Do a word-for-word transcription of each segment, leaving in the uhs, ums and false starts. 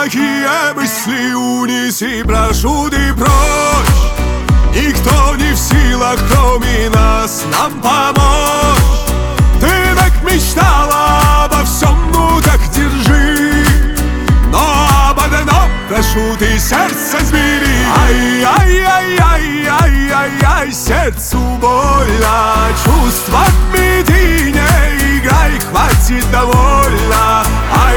плохие мысли унеси, прошу ты прочь. Никто не в силах, кроме нас, нам помочь. Ты так мечтала обо всем, ну так держи. Но об одном прошу, ты сердце сбери. Ай-яй-яй-яй-яй-яй, сердцу больно. Чувствами ты не играй, хватит довольно.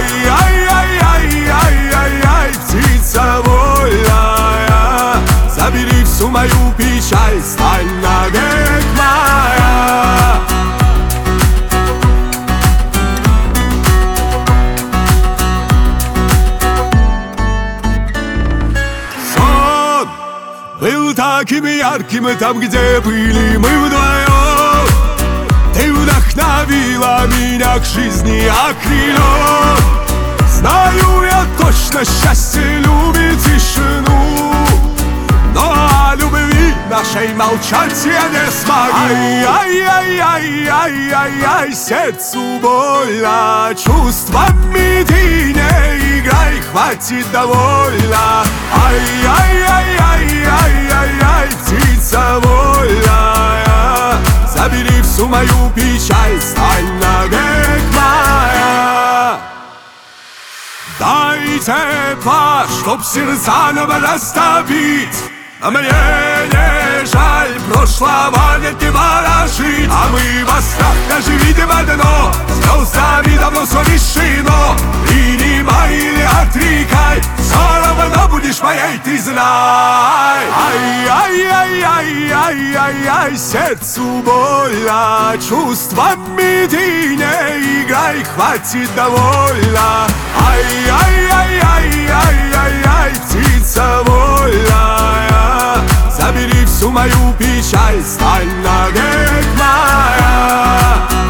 Ай-яй-яй-яй-яй-яй, птица вольная, забери всю мою печаль, стань навек моя. Сон был таким ярким там, где были мы вдвоем. Ты вдохновила меня к жизни окрылём. Знаю я точно, счастье любит тишину, но о любви нашей молчать я не смогу. Ай-яй-яй-яй-яй-яй, сердцу больно. Чувствами ты не играй, хватит довольно. Ай-яй-яй-яй-яй-яй, птица вольная, забери всю мою печаль, стань навек моя. Дай тепла, чтоб сердца нам растопить. А мне не жаль, прошлого нет не ворожить. А мы во страх даже видим одно: звездами давно все решено. Принимай или отрекай, все равно будешь моей, ты знай. Ай-яй-яй-яй-яй-яй, сердцу больно. Чувствами ты не играй, хватит довольно. Ай-яй-яй-яй-яй-яй, птица вольная, забери всю мою печаль, стань навек моя.